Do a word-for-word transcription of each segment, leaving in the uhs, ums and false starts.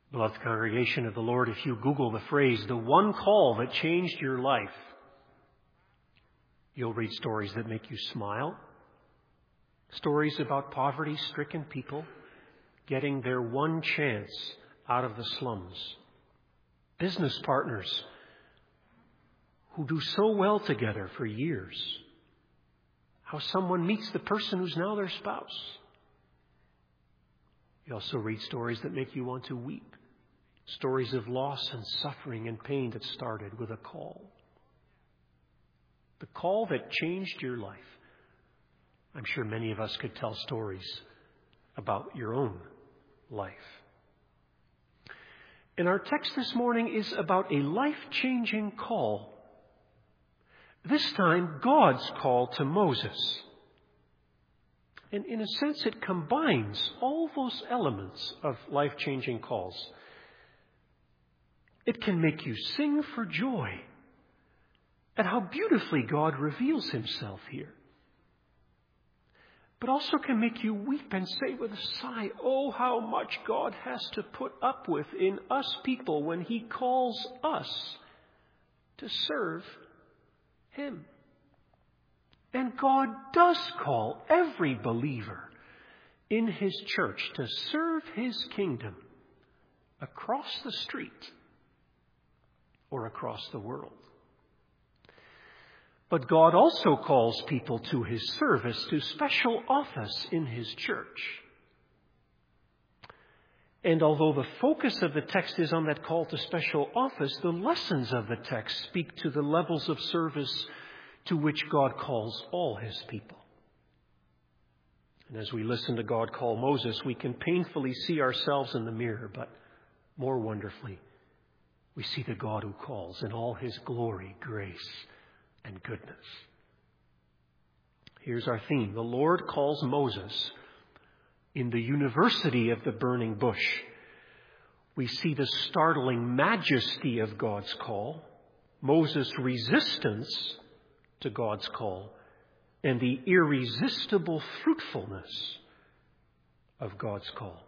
Beloved congregation of the Lord, if you Google the phrase, the one call that changed your life, you'll read stories that make you smile, stories about poverty-stricken people getting their one chance out of the slums, business partners who do so well together for years, how someone meets the person who's now their spouse. You also read stories that make you want to weep, stories of loss and suffering and pain that started with a call. The call that changed your life. I'm sure many of us could tell stories about your own life. And our text this morning is about a life-changing call. This time, God's call to Moses. And in a sense, it combines all those elements of life-changing calls. It can make you sing for joy at how beautifully God reveals himself here. But also can make you weep and say with a sigh, oh, how much God has to put up with in us people when he calls us to serve him. And God does call every believer in his church to serve his kingdom across the street or across the world. But God also calls people to his service, to special office in his church. And although the focus of the text is on that call to special office, the lessons of the text speak to the levels of service to which God calls all his people. And as we listen to God call Moses, we can painfully see ourselves in the mirror, but more wonderfully, we see the God who calls in all his glory, grace, and goodness. Here's our theme. The Lord calls Moses in the university of the burning bush. We see the startling majesty of God's call, Moses' resistance to God's call, and the irresistible fruitfulness of God's call.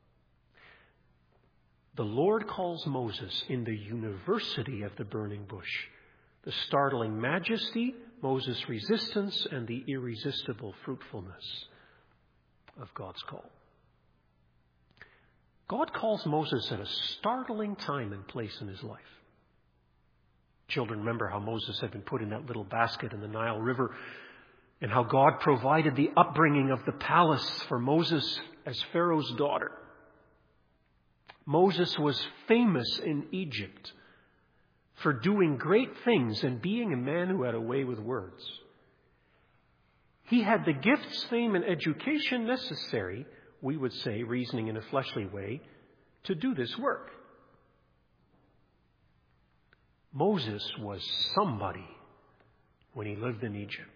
The Lord calls Moses in the university of the burning bush. The startling majesty, Moses' resistance, and the irresistible fruitfulness of God's call. God calls Moses at a startling time and place in his life. Children, remember how Moses had been put in that little basket in the Nile River and how God provided the upbringing of the palace for Moses as Pharaoh's daughter. Moses was famous in Egypt for doing great things and being a man who had a way with words. He had the gifts, fame, and education necessary, we would say, reasoning in a fleshly way, to do this work. Moses was somebody when he lived in Egypt.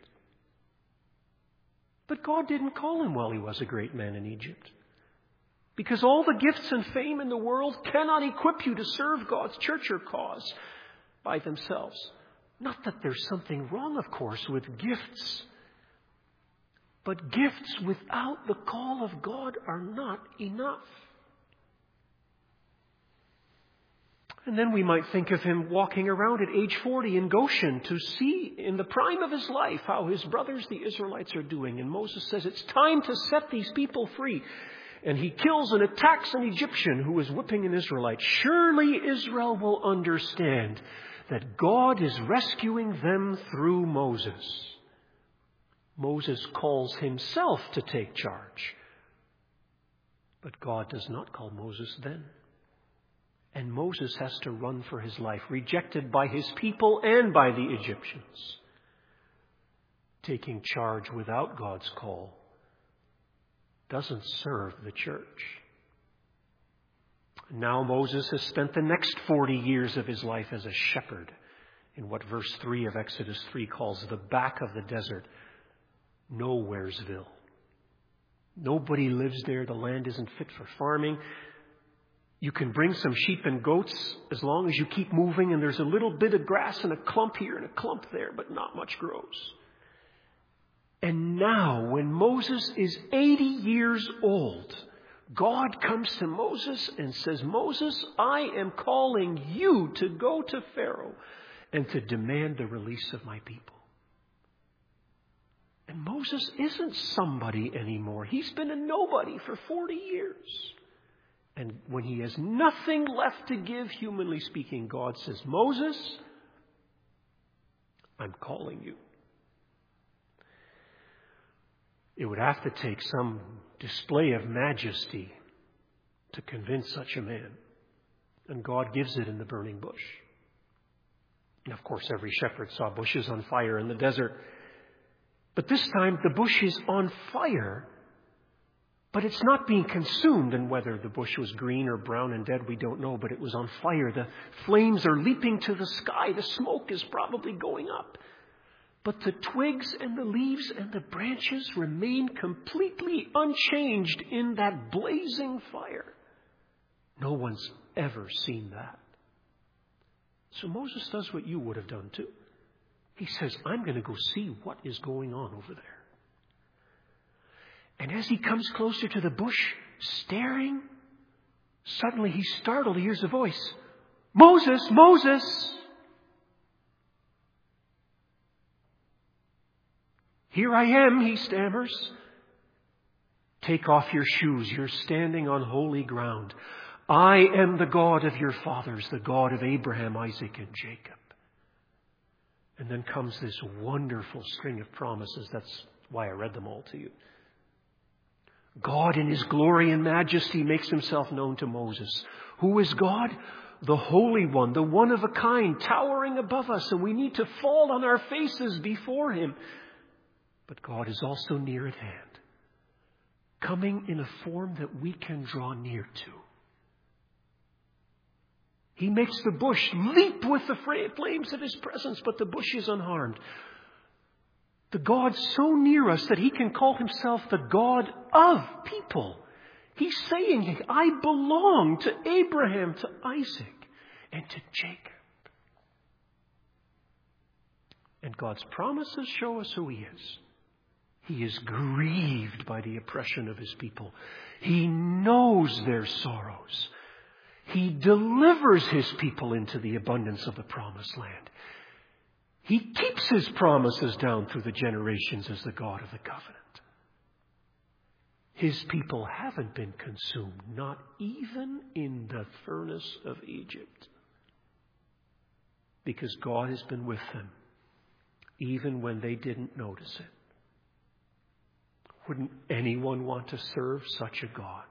But God didn't call him while he was a great man in Egypt. Because all the gifts and fame in the world cannot equip you to serve God's church or cause by themselves. Not that there's something wrong, of course, with gifts. But gifts without the call of God are not enough. And then we might think of him walking around at age forty in Goshen to see in the prime of his life how his brothers, the Israelites, are doing. And Moses says, it's time to set these people free. And he kills and attacks an Egyptian who is whipping an Israelite. Surely Israel will understand that God is rescuing them through Moses. Moses calls himself to take charge. But God does not call Moses then. And Moses has to run for his life, rejected by his people and by the Egyptians. Taking charge without God's call doesn't serve the church. Now Moses has spent the next forty years of his life as a shepherd in what verse three of Exodus three calls the back of the desert, Nowheresville. Nobody lives there. The land isn't fit for farming. You can bring some sheep and goats as long as you keep moving, and there's a little bit of grass and a clump here and a clump there, but not much grows. And now, when Moses is eighty years old, God comes to Moses and says, Moses, I am calling you to go to Pharaoh and to demand the release of my people. And Moses isn't somebody anymore. He's been a nobody for forty years. And when he has nothing left to give, humanly speaking, God says, Moses, I'm calling you. It would have to take some display of majesty to convince such a man. And God gives it in the burning bush. And of course, every shepherd saw bushes on fire in the desert. But this time, the bush is on fire, but it's not being consumed. And whether the bush was green or brown and dead, we don't know, but it was on fire. The flames are leaping to the sky. The smoke is probably going up. But the twigs and the leaves and the branches remain completely unchanged in that blazing fire. No one's ever seen that. So Moses does what you would have done too. He says, I'm going to go see what is going on over there. And as he comes closer to the bush, staring, suddenly he's startled. He hears a voice. Moses, Moses! Here I am, he stammers. Take off your shoes. You're standing on holy ground. I am the God of your fathers, the God of Abraham, Isaac, and Jacob. And then comes this wonderful string of promises. That's why I read them all to you. God in his glory and majesty makes himself known to Moses. Who is God? The Holy One, the one of a kind, towering above us. And we need to fall on our faces before him. But God is also near at hand, coming in a form that we can draw near to. He makes the bush leap with the flames of his presence, but the bush is unharmed. The God so near us that he can call himself the God of people. He's saying, I belong to Abraham, to Isaac, and to Jacob. And God's promises show us who he is. He is grieved by the oppression of his people. He knows their sorrows. He delivers his people into the abundance of the promised land. He keeps his promises down through the generations as the God of the covenant. His people haven't been consumed, not even in the furnace of Egypt. Because God has been with them, even when they didn't notice it. Wouldn't anyone want to serve such a God?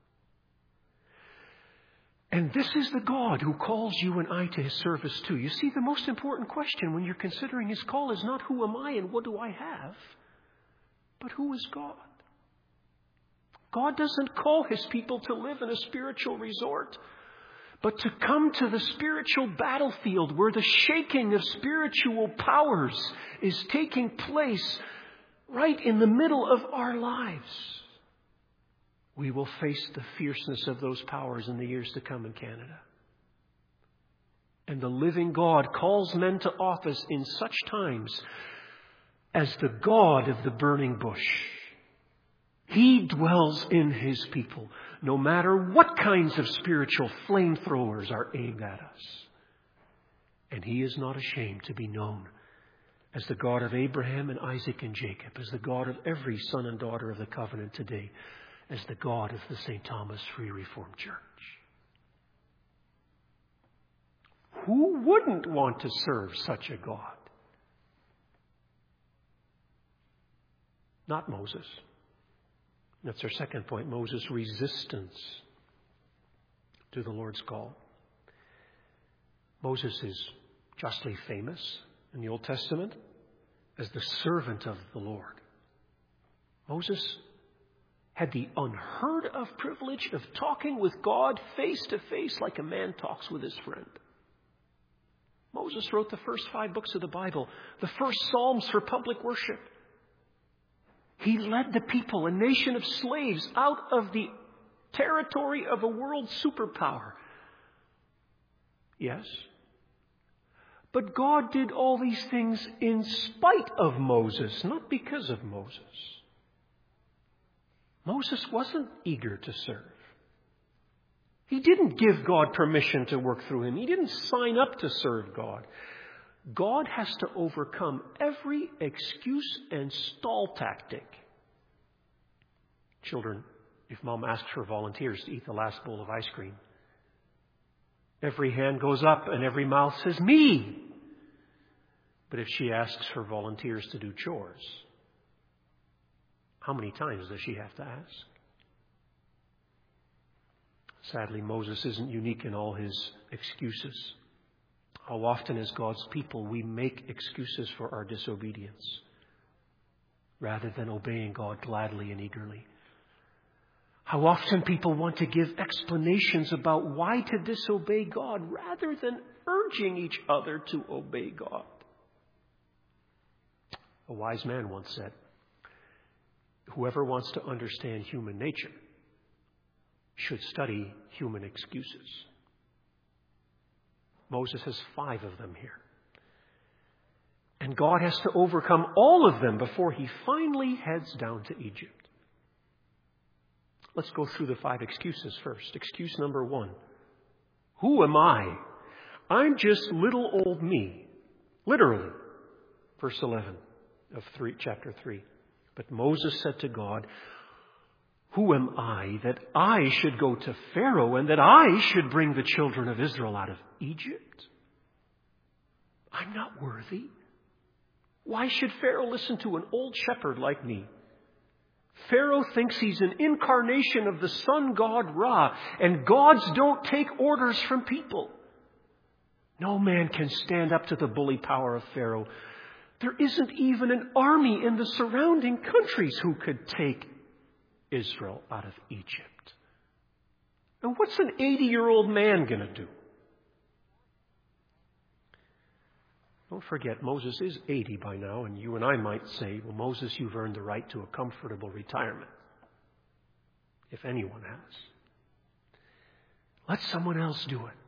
And this is the God who calls you and I to his service too. You see, the most important question when you're considering his call is not who am I and what do I have, but who is God? God doesn't call his people to live in a spiritual resort, but to come to the spiritual battlefield where the shaking of spiritual powers is taking place right in the middle of our lives. We will face the fierceness of those powers in the years to come in Canada. And the living God calls men to office in such times as the God of the burning bush. He dwells in his people, no matter what kinds of spiritual flamethrowers are aimed at us. And he is not ashamed to be known as the God of Abraham and Isaac and Jacob, as the God of every son and daughter of the covenant today, as the God of the Saint Thomas Free Reformed Church. Who wouldn't want to serve such a God? Not Moses. That's our second point, Moses' resistance to the Lord's call. Moses is justly famous in the Old Testament as the servant of the Lord. Moses had the unheard of privilege of talking with God face to face like a man talks with his friend. Moses wrote the first five books of the Bible, the first Psalms for public worship. He led the people, a nation of slaves, out of the territory of a world superpower. Yes. But God did all these things in spite of Moses, not because of Moses. Moses wasn't eager to serve. He didn't give God permission to work through him. He didn't sign up to serve God. God has to overcome every excuse and stall tactic. Children, if Mom asks for volunteers to eat the last bowl of ice cream, every hand goes up and every mouth says, me. But if she asks for volunteers to do chores, how many times does she have to ask? Sadly, Moses isn't unique in all his excuses. How often as God's people we make excuses for our disobedience rather than obeying God gladly and eagerly. How often people want to give explanations about why to disobey God rather than urging each other to obey God. A wise man once said, whoever wants to understand human nature should study human excuses. Moses has five of them here. And God has to overcome all of them before he finally heads down to Egypt. Let's go through the five excuses first. Excuse number one. Who am I? I'm just little old me. Literally. Verse eleven of three, chapter three. But Moses said to God, who am I that I should go to Pharaoh and that I should bring the children of Israel out of Egypt? I'm not worthy. Why should Pharaoh listen to an old shepherd like me? Pharaoh thinks he's an incarnation of the sun god Ra, and gods don't take orders from people. No man can stand up to the bully power of Pharaoh. There isn't even an army in the surrounding countries who could take Israel out of Egypt. And what's an eighty-year-old man going to do? Don't forget, Moses is eighty by now, and you and I might say, well, Moses, you've earned the right to a comfortable retirement. If anyone has. Let someone else do it.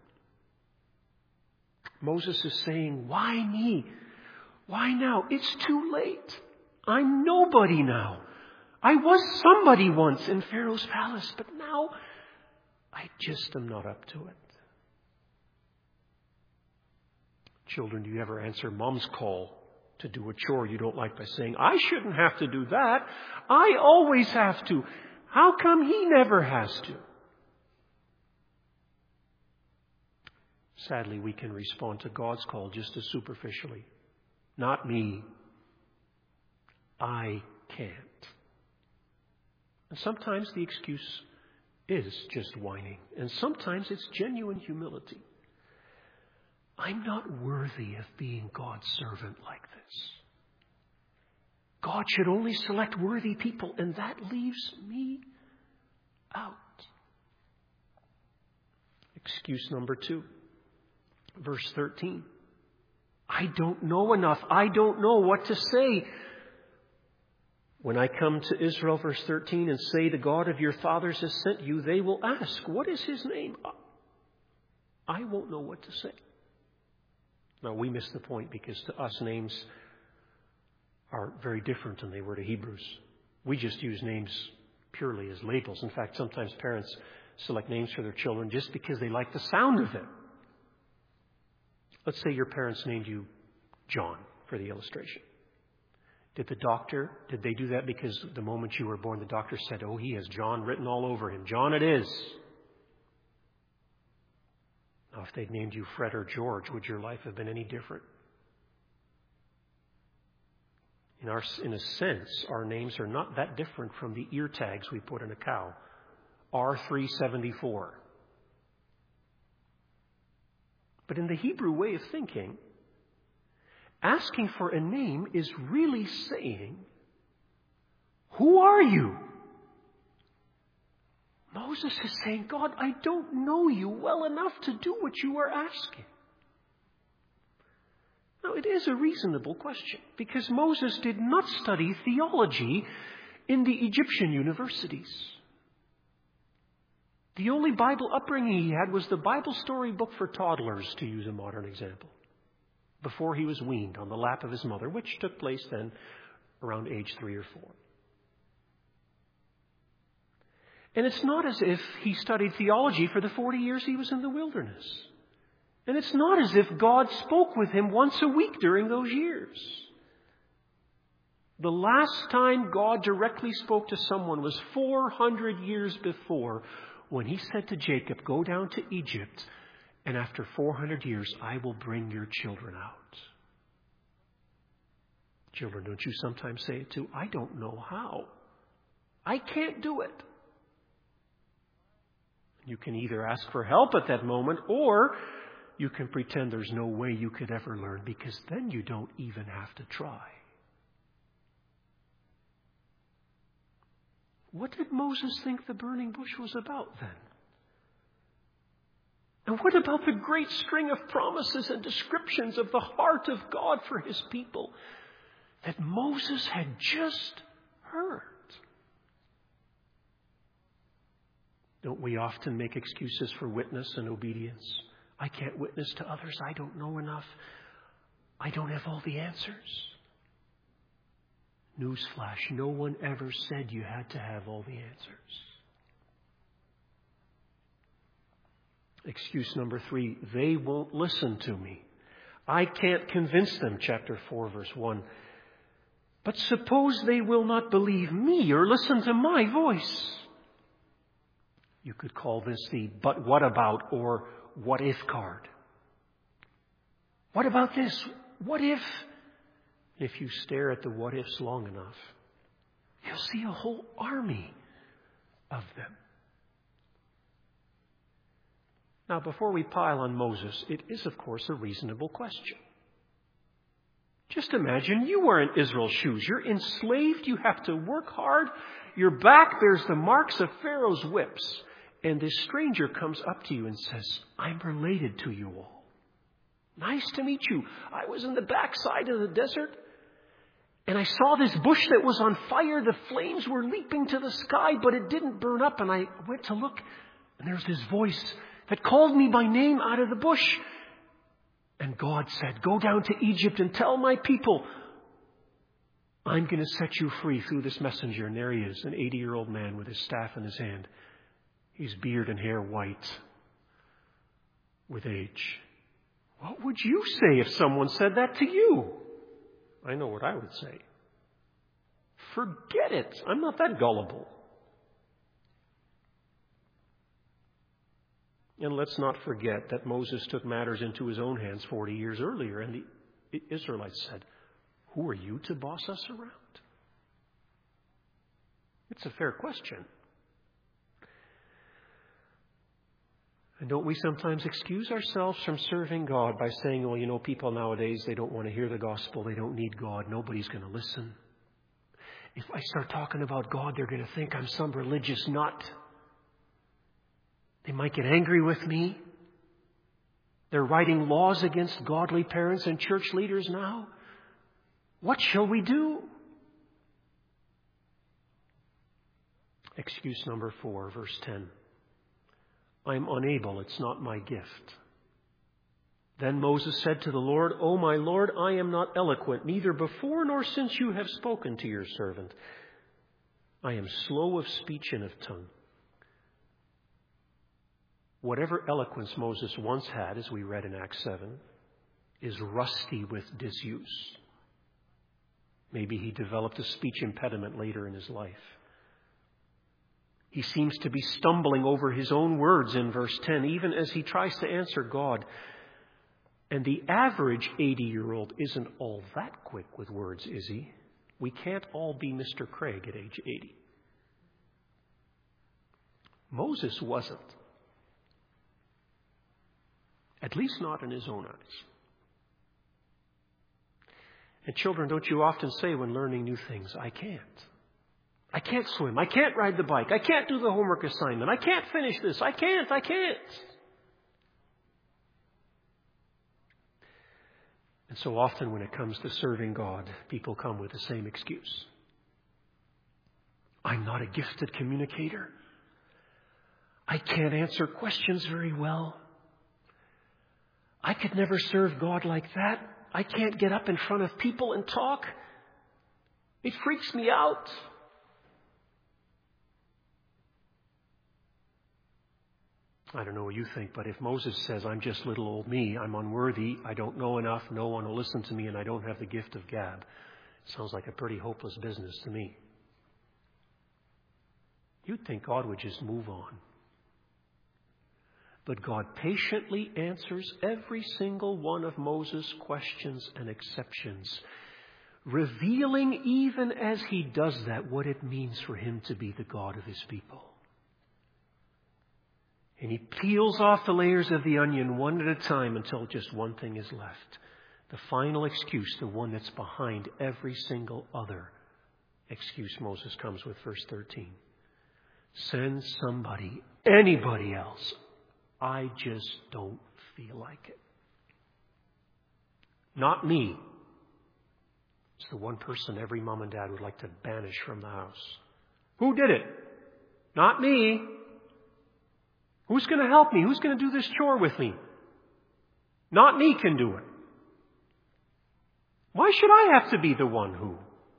Moses is saying, why me? Why now? It's too late. I'm nobody now. I was somebody once in Pharaoh's palace, but now I just am not up to it. Children, do you ever answer Mom's call to do a chore you don't like by saying, I shouldn't have to do that. I always have to. How come he never has to? Sadly, we can respond to God's call just as superficially. Not me. I can't. And sometimes the excuse is just whining. And sometimes it's genuine humility. I'm not worthy of being God's servant like this. God should only select worthy people, and that leaves me out. Excuse number two, verse thirteen. I don't know enough. I don't know what to say. When I come to Israel, verse thirteen, and say, the God of your fathers has sent you, they will ask, what is his name? I won't know what to say. Now, we miss the point because to us names are very different than they were to Hebrews. We just use names purely as labels. In fact, sometimes parents select names for their children just because they like the sound of them. Let's say your parents named you John for the illustration. Did the doctor, did they do that because the moment you were born, the doctor said, oh, he has John written all over him. John it is. Now, if they'd named you Fred or George, would your life have been any different? In, our, in a sense, our names are not that different from the ear tags we put in a cow. R three seventy-four. But in the Hebrew way of thinking, asking for a name is really saying, who are you? Moses is saying, God, I don't know you well enough to do what you are asking. Now, it is a reasonable question because Moses did not study theology in the Egyptian universities. The only Bible upbringing he had was the Bible story book for toddlers, to use a modern example, before he was weaned on the lap of his mother, which took place then around age three or four. And it's not as if he studied theology for the forty years he was in the wilderness. And it's not as if God spoke with him once a week during those years. The last time God directly spoke to someone was four hundred years before, when he said to Jacob, "Go down to Egypt, and after four hundred years, I will bring your children out." Children, don't you sometimes say it too? I don't know how. I can't do it. You can either ask for help at that moment, or you can pretend there's no way you could ever learn, because then you don't even have to try. What did Moses think the burning bush was about then? And what about the great string of promises and descriptions of the heart of God for his people that Moses had just heard? Don't we often make excuses for witness and obedience? I can't witness to others. I don't know enough. I don't have all the answers. Newsflash, no one ever said you had to have all the answers. Excuse number three, they won't listen to me. I can't convince them, chapter four, verse one. But suppose they will not believe me or listen to my voice. You could call this the but what about or what if card. What about this? What if? If you stare at the what ifs long enough, you'll see a whole army of them. Now, before we pile on Moses, it is, of course, a reasonable question. Just imagine you are in Israel's shoes. You're enslaved. You have to work hard. Your back bears the marks of Pharaoh's whips. And this stranger comes up to you and says, "I'm related to you all. Nice to meet you. I was in the backside of the desert, and I saw this bush that was on fire. The flames were leaping to the sky, but it didn't burn up. And I went to look, and there's this voice that called me by name out of the bush. And God said, 'Go down to Egypt and tell my people, I'm going to set you free through this messenger.' And there he is, an eighty-year-old man with his staff in his hand. His beard and hair white with age. What would you say if someone said that to you? I know what I would say. Forget it. I'm not that gullible. And let's not forget that Moses took matters into his own hands forty years earlier, and the Israelites said, "Who are you to boss us around?" It's a fair question. And don't we sometimes excuse ourselves from serving God by saying, well, you know, people nowadays, they don't want to hear the gospel. They don't need God. Nobody's going to listen. If I start talking about God, they're going to think I'm some religious nut. They might get angry with me. They're writing laws against godly parents and church leaders now. What shall we do? Excuse number four, verse ten. I'm unable, it's not my gift. Then Moses said to the Lord, "O my Lord, I am not eloquent, neither before nor since you have spoken to your servant. I am slow of speech and of tongue." Whatever eloquence Moses once had, as we read in Acts seven, is rusty with disuse. Maybe he developed a speech impediment later in his life. He seems to be stumbling over his own words in verse ten, even as he tries to answer God. And the average eighty-year-old isn't all that quick with words, is he? We can't all be Mister Craig at age eighty. Moses wasn't. At least not in his own eyes. And children, don't you often say when learning new things, I can't. I can't swim. I can't ride the bike. I can't do the homework assignment. I can't finish this. I can't. I can't. And so often when it comes to serving God, people come with the same excuse. I'm not a gifted communicator. I can't answer questions very well. I could never serve God like that. I can't get up in front of people and talk. It freaks me out. I don't know what you think, but if Moses says, I'm just little old me, I'm unworthy, I don't know enough, no one will listen to me, and I don't have the gift of gab, it sounds like a pretty hopeless business to me. You'd think God would just move on. But God patiently answers every single one of Moses' questions and exceptions, revealing even as he does that what it means for him to be the God of his people. And he peels off the layers of the onion one at a time until just one thing is left. The final excuse, the one that's behind every single other excuse Moses comes with, verse thirteen. Send somebody, anybody else. I just don't feel like it. Not me. It's the one person every mom and dad would like to banish from the house. Who did it? Not me. Who's going to help me? Who's going to do this chore with me? Not me can do it. Why should I have to be the one who?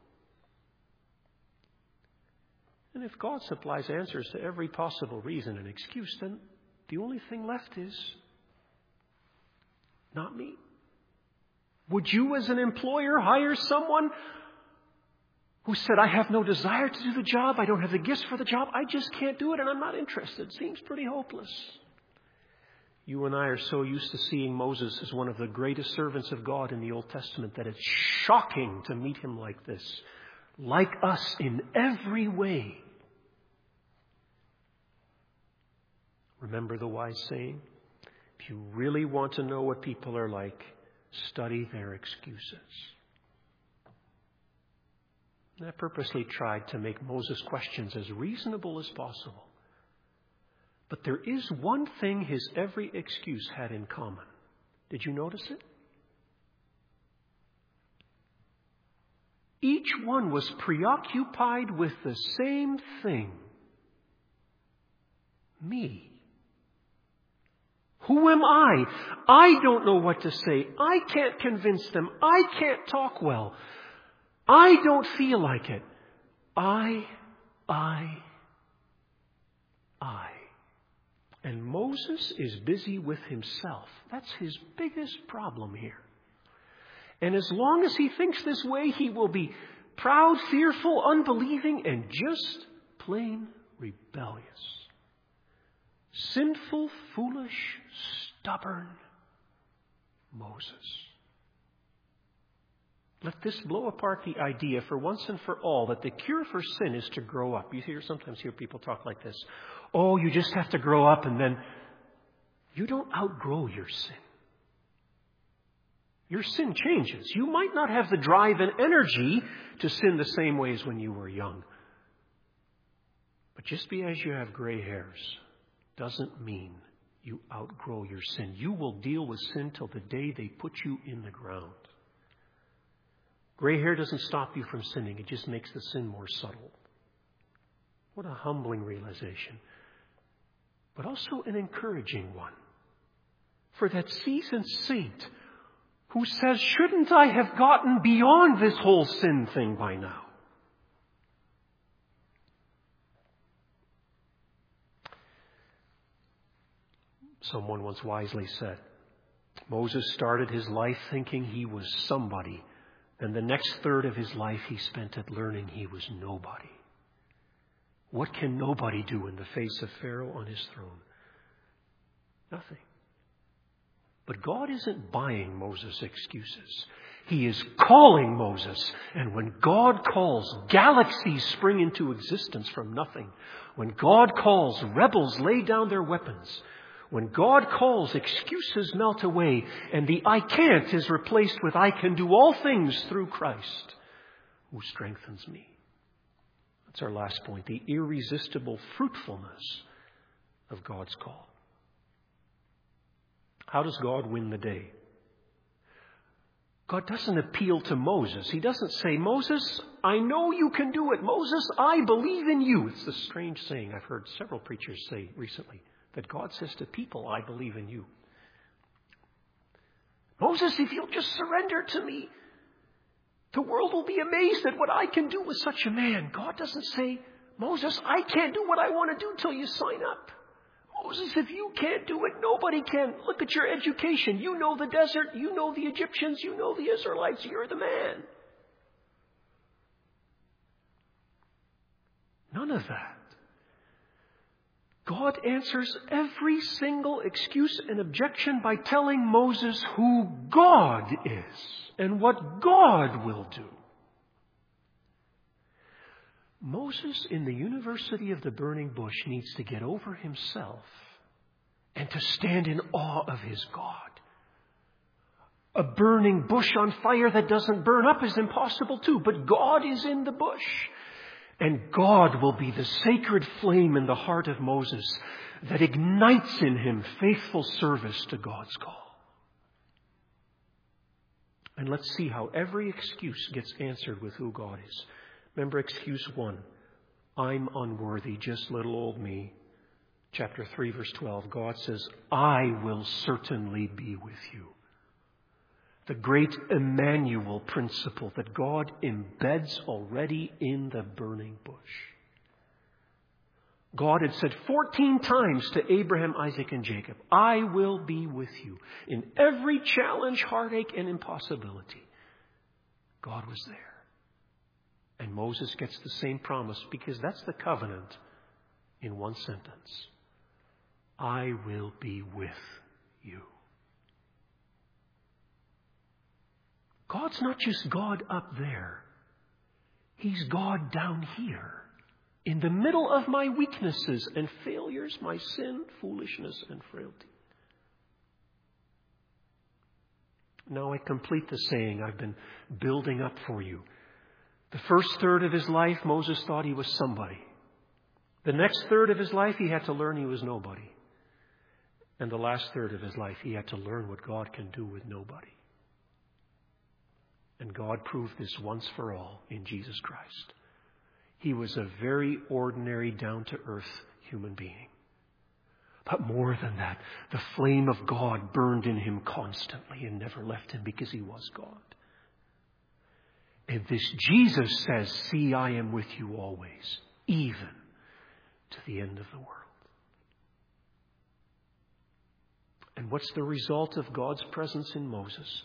And if God supplies answers to every possible reason and excuse, then the only thing left is not me. Would you as an employer hire someone who said, I have no desire to do the job, I don't have the gifts for the job, I just can't do it and I'm not interested? Seems pretty hopeless. You and I are so used to seeing Moses as one of the greatest servants of God in the Old Testament that it's shocking to meet him like this, like us in every way. Remember the wise saying? If you really want to know what people are like, study their excuses. And I purposely tried to make Moses' questions as reasonable as possible. But there is one thing his every excuse had in common. Did you notice it? Each one was preoccupied with the same thing. Me. Who am I? I don't know what to say. I can't convince them. I can't talk well. I don't feel like it. I, I, I. And Moses is busy with himself. That's his biggest problem here. And as long as he thinks this way, he will be proud, fearful, unbelieving, and just plain rebellious. Sinful, foolish, stubborn Moses. Let this blow apart the idea for once and for all that the cure for sin is to grow up. You hear sometimes hear people talk like this. Oh, you just have to grow up and then you don't outgrow your sin. Your sin changes. You might not have the drive and energy to sin the same way as when you were young. But just because you have gray hairs doesn't mean you outgrow your sin. You will deal with sin till the day they put you in the ground. Gray hair doesn't stop you from sinning. It just makes the sin more subtle. What a humbling realization. But also an encouraging one. For that seasoned saint who says, shouldn't I have gotten beyond this whole sin thing by now? Someone once wisely said, Moses started his life thinking he was somebody. And the next third of his life he spent at learning he was nobody. What can nobody do in the face of Pharaoh on his throne? Nothing. But God isn't buying Moses' excuses. He is calling Moses. And when God calls, galaxies spring into existence from nothing. When God calls, rebels lay down their weapons. When God calls, excuses melt away, and the I can't is replaced with I can do all things through Christ who strengthens me. That's our last point, the irresistible fruitfulness of God's call. How does God win the day? God doesn't appeal to Moses. He doesn't say, Moses, I know you can do it. Moses, I believe in you. It's a strange saying I've heard several preachers say recently. That God says to people, I believe in you. Moses, if you'll just surrender to me, the world will be amazed at what I can do with such a man. God doesn't say, Moses, I can't do what I want to do till you sign up. Moses, if you can't do it, nobody can. Look at your education. You know the desert. You know the Egyptians. You know the Israelites. You're the man. None of that. God answers every single excuse and objection by telling Moses who God is and what God will do. Moses in the University of the Burning Bush needs to get over himself and to stand in awe of his God. A burning bush on fire that doesn't burn up is impossible too, but God is in the bush. And God will be the sacred flame in the heart of Moses that ignites in him faithful service to God's call. And let's see how every excuse gets answered with who God is. Remember excuse one. I'm unworthy, just little old me. Chapter three, verse twelve. God says, I will certainly be with you. The great Emmanuel principle that God embeds already in the burning bush. God had said fourteen times to Abraham, Isaac, and Jacob, I will be with you in every challenge, heartache, and impossibility. God was there. And Moses gets the same promise because that's the covenant in one sentence. I will be with you. God's not just God up there. He's God down here. In the middle of my weaknesses and failures, my sin, foolishness, and frailty. Now I complete the saying I've been building up for you. The first third of his life, Moses thought he was somebody. The next third of his life, he had to learn he was nobody. And the last third of his life, he had to learn what God can do with nobody. And God proved this once for all in Jesus Christ. He was a very ordinary, down-to-earth human being. But more than that, the flame of God burned in him constantly and never left him because he was God. And this Jesus says, see, I am with you always, even to the end of the world. And what's the result of God's presence in Moses?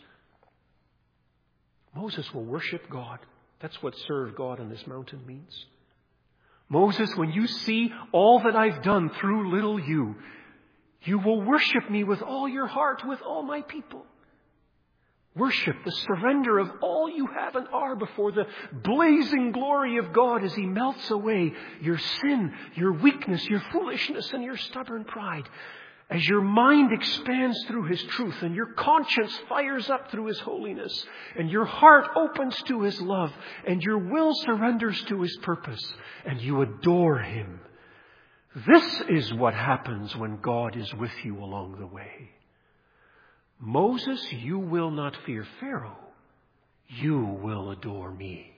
Moses will worship God. That's what serve God on this mountain means. Moses, when you see all that I've done through little you, you will worship me with all your heart, with all my people. Worship the surrender of all you have and are before the blazing glory of God as He melts away your sin, your weakness, your foolishness, and your stubborn pride. As your mind expands through His truth and your conscience fires up through His holiness and your heart opens to His love and your will surrenders to His purpose and you adore Him. This is what happens when God is with you along the way. Moses, you will not fear Pharaoh. You will adore me.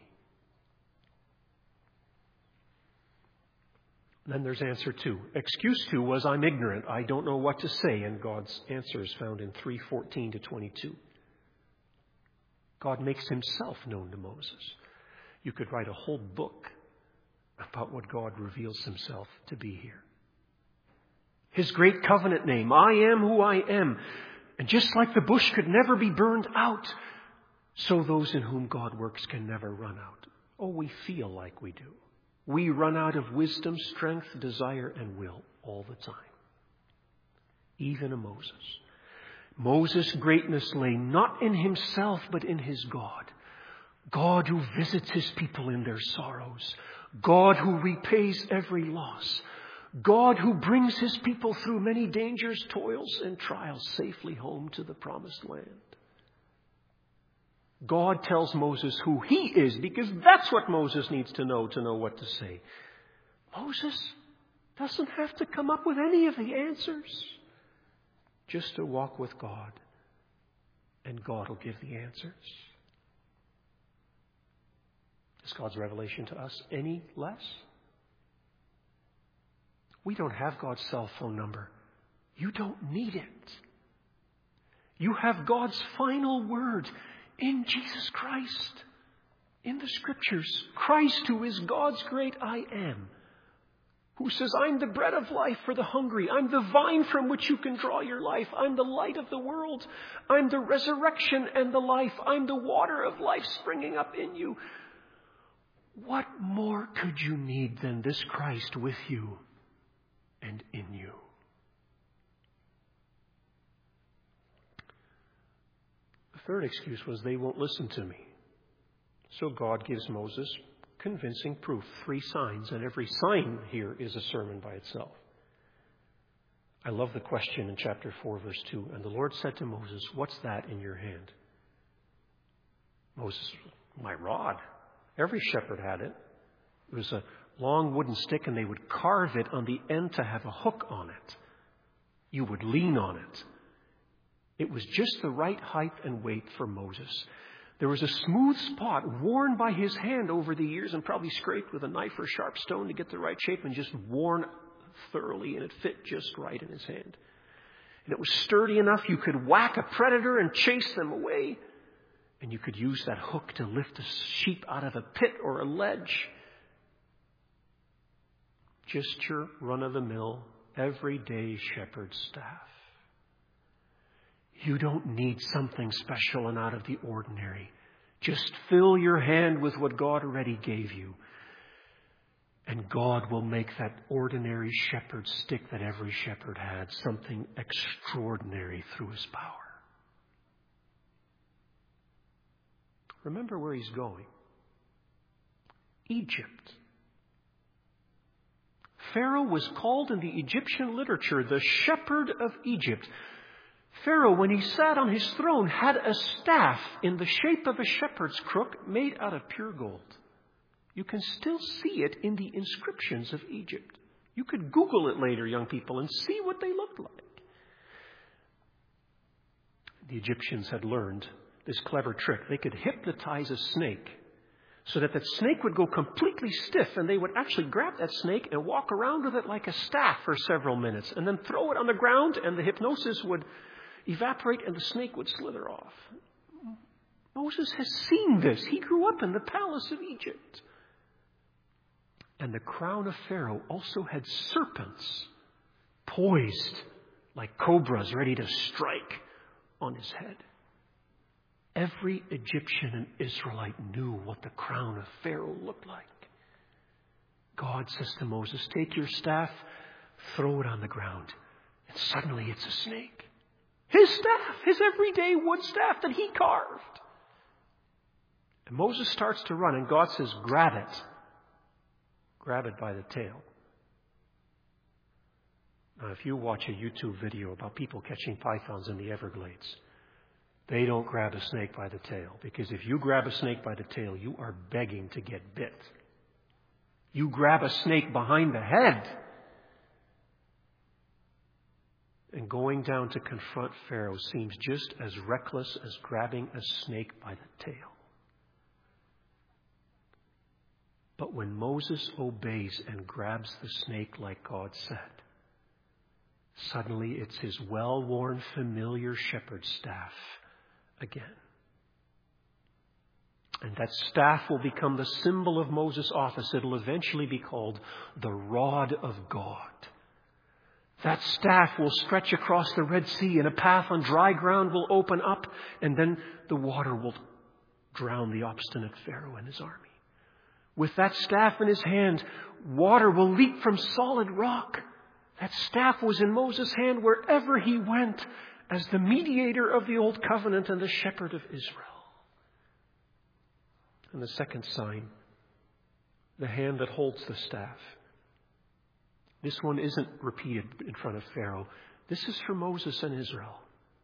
Then there's answer two. Excuse two was, I'm ignorant. I don't know what to say. And God's answer is found in three fourteen to twenty-two. God makes Himself known to Moses. You could write a whole book about what God reveals Himself to be here. His great covenant name, I am who I am. And just like the bush could never be burned out, so those in whom God works can never run out. Oh, we feel like we do. We run out of wisdom, strength, desire, and will all the time. Even a Moses. Moses' greatness lay not in himself, but in his God. God who visits His people in their sorrows. God who repays every loss. God who brings His people through many dangers, toils, and trials safely home to the promised land. God tells Moses who He is because that's what Moses needs to know to know what to say. Moses doesn't have to come up with any of the answers. Just to walk with God, and God will give the answers. Is God's revelation to us any less? We don't have God's cell phone number. You don't need it. You have God's final word in Jesus Christ, in the Scriptures. Christ, who is God's great I am, who says, I'm the bread of life for the hungry. I'm the vine from which you can draw your life. I'm the light of the world. I'm the resurrection and the life. I'm the water of life springing up in you. What more could you need than this Christ with you and in you? The third excuse was they won't listen to me. So God gives Moses convincing proof, three signs, and every sign here is a sermon by itself. I love the question in chapter four, verse two. And the Lord said to Moses, what's that in your hand? Moses, my rod. Every shepherd had it. It was a long wooden stick, and they would carve it on the end to have a hook on it. You would lean on it. It was just the right height and weight for Moses. There was a smooth spot worn by his hand over the years and probably scraped with a knife or sharp stone to get the right shape and just worn thoroughly, and it fit just right in his hand. And it was sturdy enough you could whack a predator and chase them away. And you could use that hook to lift a sheep out of a pit or a ledge. Just your run-of-the-mill, everyday shepherd's staff. You don't need something special and out of the ordinary. Just fill your hand with what God already gave you. And God will make that ordinary shepherd's stick that every shepherd had something extraordinary through his power. Remember where he's going. Egypt. Pharaoh was called in the Egyptian literature the shepherd of Egypt. Pharaoh, when he sat on his throne, had a staff in the shape of a shepherd's crook made out of pure gold. You can still see it in the inscriptions of Egypt. You could Google it later, young people, and see what they looked like. The Egyptians had learned this clever trick. They could hypnotize a snake so that that snake would go completely stiff, and they would actually grab that snake and walk around with it like a staff for several minutes and then throw it on the ground, and the hypnosis would evaporate and the snake would slither off. Moses has seen this. He grew up in the palace of Egypt. And the crown of Pharaoh also had serpents poised like cobras ready to strike on his head. Every Egyptian and Israelite knew what the crown of Pharaoh looked like. God says to Moses, take your staff, throw it on the ground, and suddenly it's a snake. His staff, his everyday wood staff that he carved. And Moses starts to run, and God says, grab it. Grab it by the tail. Now, if you watch a YouTube video about people catching pythons in the Everglades, they don't grab a snake by the tail, because if you grab a snake by the tail, you are begging to get bit. You grab a snake behind the head. And going down to confront Pharaoh seems just as reckless as grabbing a snake by the tail. But when Moses obeys and grabs the snake like God said, suddenly it's his well-worn, familiar shepherd's staff again. And that staff will become the symbol of Moses' office. It'll eventually be called the rod of God. That staff will stretch across the Red Sea, and a path on dry ground will open up, and then the water will drown the obstinate Pharaoh and his army. With that staff in his hand, water will leap from solid rock. That staff was in Moses' hand wherever he went, as the mediator of the old covenant and the shepherd of Israel. And the second sign, the hand that holds the staff. This one isn't repeated in front of Pharaoh. This is for Moses and Israel.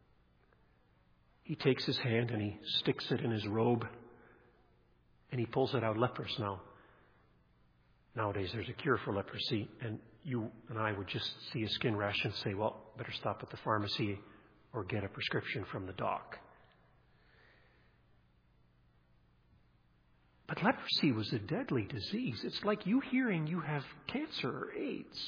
He takes his hand and he sticks it in his robe, and he pulls it out. Lepers now. Nowadays there's a cure for leprosy, and you and I would just see a skin rash and say, well, better stop at the pharmacy or get a prescription from the doc. But leprosy was a deadly disease. It's like you hearing you have cancer or AIDS.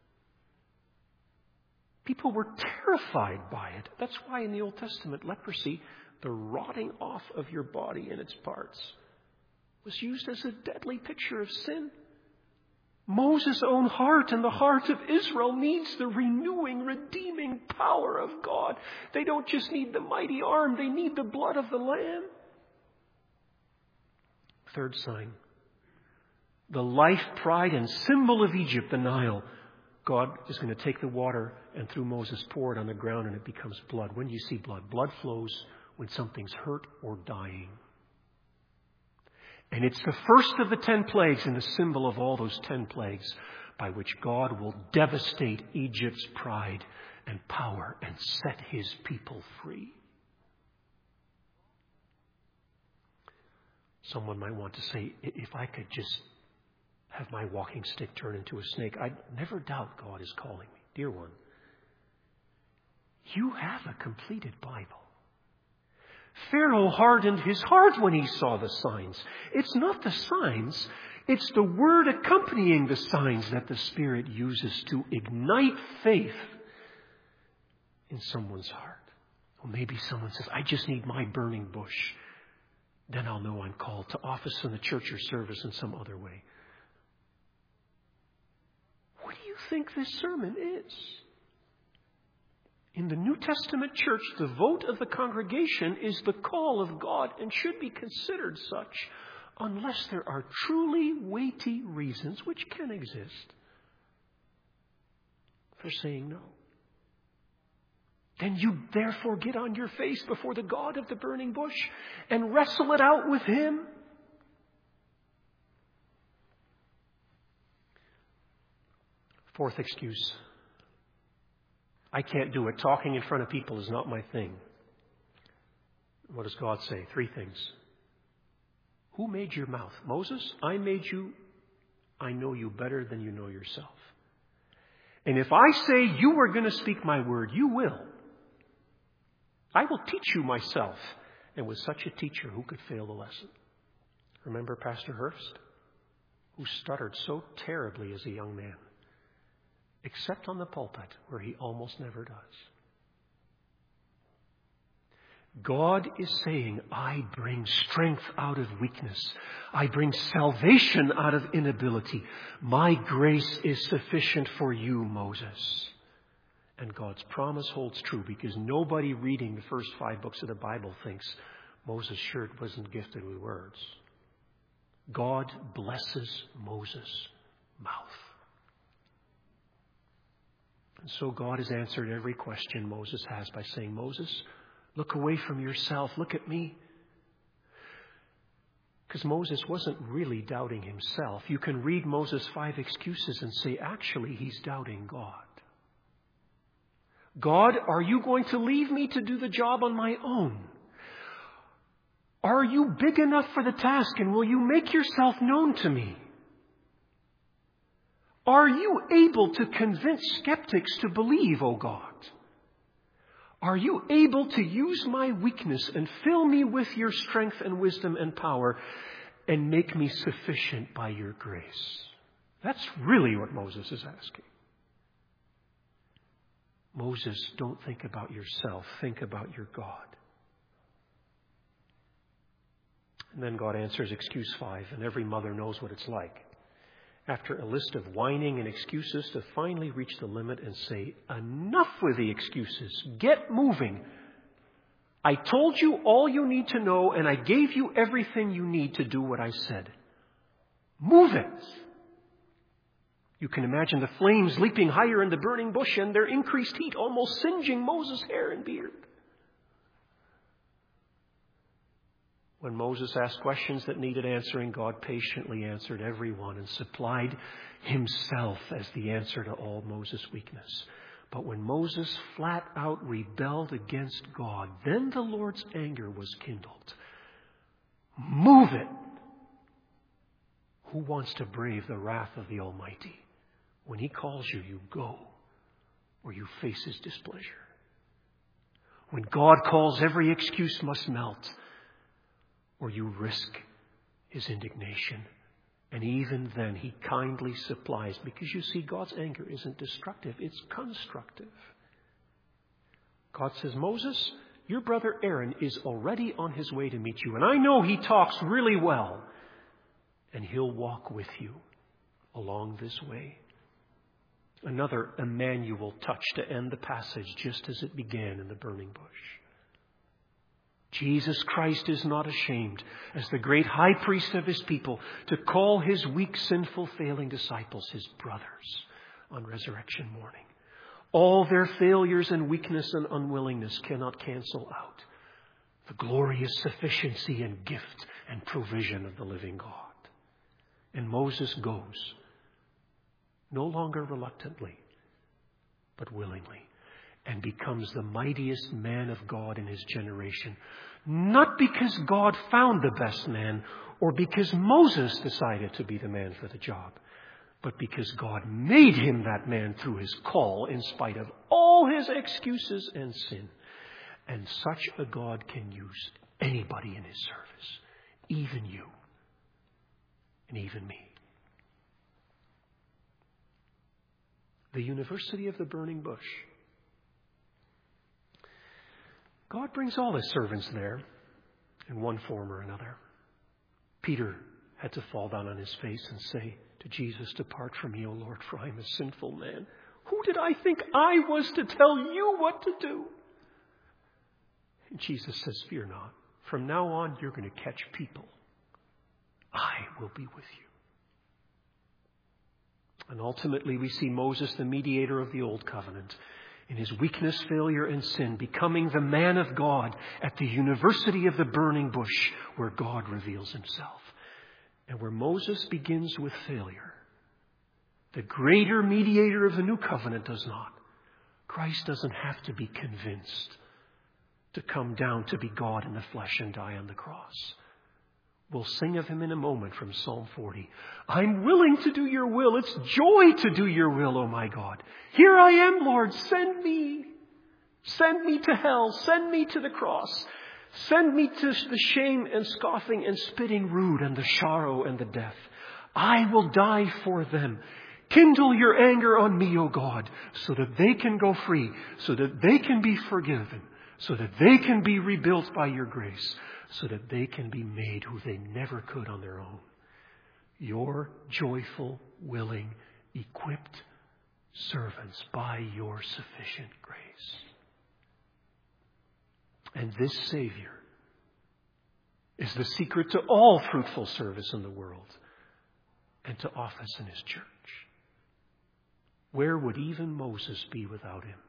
People were terrified by it. That's why in the Old Testament, leprosy, the rotting off of your body in its parts, was used as a deadly picture of sin. Moses' own heart and the heart of Israel needs the renewing, redeeming power of God. They don't just need the mighty arm, they need the blood of the Lamb. Third sign. The life, pride, and symbol of Egypt, the Nile. God is going to take the water and through Moses pour it on the ground and it becomes blood. When do you see blood? Blood flows when something's hurt or dying. And it's the first of the ten plagues and the symbol of all those ten plagues by which God will devastate Egypt's pride and power and set his people free. Someone might want to say, if I could just have my walking stick turn into a snake, I'd never doubt God is calling me. Dear one, you have a completed Bible. Pharaoh hardened his heart when he saw the signs. It's not the signs, it's the word accompanying the signs that the Spirit uses to ignite faith in someone's heart. Or maybe someone says, I just need my burning bush. Then I'll know I'm called to office in the church or service in some other way. What do you think this sermon is? In the New Testament church, the vote of the congregation is the call of God and should be considered such unless there are truly weighty reasons, which can exist, for saying no. Then you therefore get on your face before the God of the burning bush and wrestle it out with him. Fourth excuse. I can't do it. Talking in front of people is not my thing. What does God say? Three things. Who made your mouth? Moses, I made you. I know you better than you know yourself. And if I say you are going to speak my word, you will. I will teach you myself. And with such a teacher, who could fail the lesson? Remember Pastor Hurst, who stuttered so terribly as a young man, except on the pulpit, where he almost never does. God is saying, I bring strength out of weakness. I bring salvation out of inability. My grace is sufficient for you, Moses. And God's promise holds true, because nobody reading the first five books of the Bible thinks Moses sure wasn't gifted with words. God blesses Moses' mouth. And so God has answered every question Moses has by saying, Moses, look away from yourself. Look at me. Because Moses wasn't really doubting himself. You can read Moses' five excuses and say, actually, he's doubting God. God, are you going to leave me to do the job on my own? Are you big enough for the task, and will you make yourself known to me? Are you able to convince skeptics to believe, O God? Are you able to use my weakness and fill me with your strength and wisdom and power and make me sufficient by your grace? That's really what Moses is asking. Moses, don't think about yourself. Think about your God. And then God answers excuse five, and every mother knows what it's like. After a list of whining and excuses, to finally reach the limit and say, enough with the excuses. Get moving. I told you all you need to know, and I gave you everything you need to do what I said. Move it. You can imagine the flames leaping higher in the burning bush and their increased heat almost singeing Moses' hair and beard. When Moses asked questions that needed answering, God patiently answered every one and supplied himself as the answer to all Moses' weakness. But when Moses flat out rebelled against God, then the Lord's anger was kindled. Move it. Who wants to brave the wrath of the Almighty? When he calls you, you go, or you face his displeasure. When God calls, every excuse must melt, or you risk his indignation. And even then, he kindly supplies, because you see, God's anger isn't destructive, it's constructive. God says, Moses, your brother Aaron is already on his way to meet you, and I know he talks really well, and he'll walk with you. along this way. Another Emmanuel touch to end the passage just as it began in the burning bush. Jesus Christ is not ashamed, as the great high priest of his people, to call his weak, sinful, failing disciples his brothers on resurrection morning. All their failures and weakness and unwillingness cannot cancel out the glorious sufficiency and gift and provision of the living God. And Moses goes, no longer reluctantly, but willingly, and becomes the mightiest man of God in his generation. Not because God found the best man or because Moses decided to be the man for the job, but because God made him that man through his call in spite of all his excuses and sin. And such a God can use anybody in his service, even you and even me. The University of the Burning Bush. God brings all his servants there in one form or another. Peter had to fall down on his face and say to Jesus, "Depart from me, O Lord, for I am a sinful man. Who did I think I was to tell you what to do?" And Jesus says, "Fear not. From now on, you're going to catch people. I will be with you." And ultimately, we see Moses, the mediator of the Old Covenant, in his weakness, failure, and sin, becoming the man of God at the University of the Burning Bush, where God reveals himself. And where Moses begins with failure, the greater mediator of the New Covenant does not. Christ doesn't have to be convinced to come down to be God in the flesh and die on the cross. We'll sing of him in a moment from Psalm forty. I'm willing to do your will. It's joy to do your will, O my God. Here I am, Lord. Send me. Send me to hell. Send me to the cross. Send me to the shame and scoffing and spitting rude and the sorrow and the death. I will die for them. Kindle your anger on me, O God, so that they can go free, so that they can be forgiven, so that they can be rebuilt by your grace, so that they can be made who they never could on their own. Your joyful, willing, equipped servants by your sufficient grace. And this Savior is the secret to all fruitful service in the world and to office in his church. Where would even Moses be without him?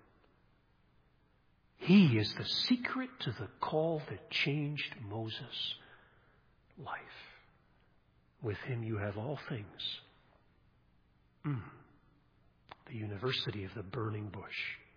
He is the secret to the call that changed Moses' life. With him you have all things. Mm. The University of the Burning Bush.